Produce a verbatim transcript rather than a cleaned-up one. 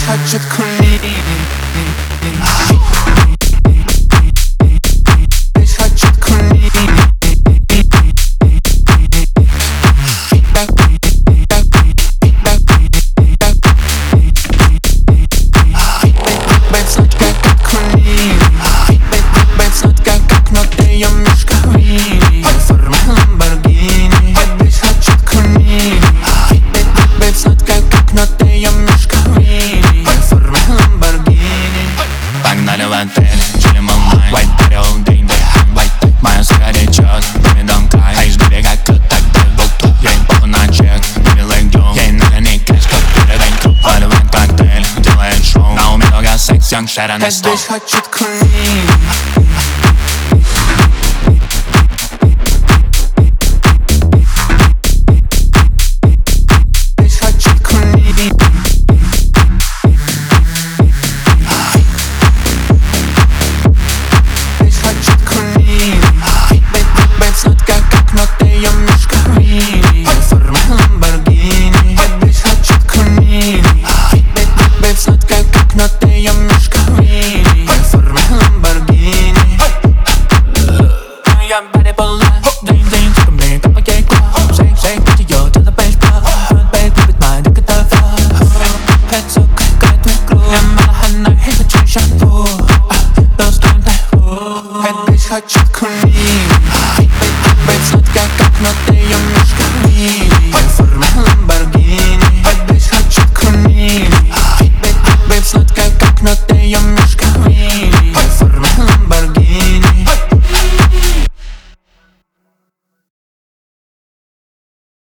хочет крылья. Bitch хочет крылья. Погнали в отель, чилим онлайн. White body all day, day, white. Моя сука течет, не дом край. А из берега так дай болту. Я им похуй на чек, не легдем. Я им надо не кэш, как передань круг. Валиваем коктейль, делает шоу. На уме много секс, young Sharon и Stone. Bitch хочет крылья.